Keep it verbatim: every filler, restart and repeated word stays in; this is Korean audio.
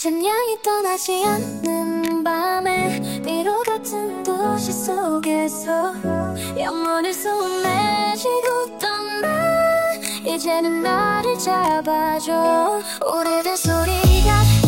심장이 떠나지 않는 밤에 비로 같은 도시 속에서 영원히 소원해지고 떠나 이제는 나를 잡아줘 오래된 소리가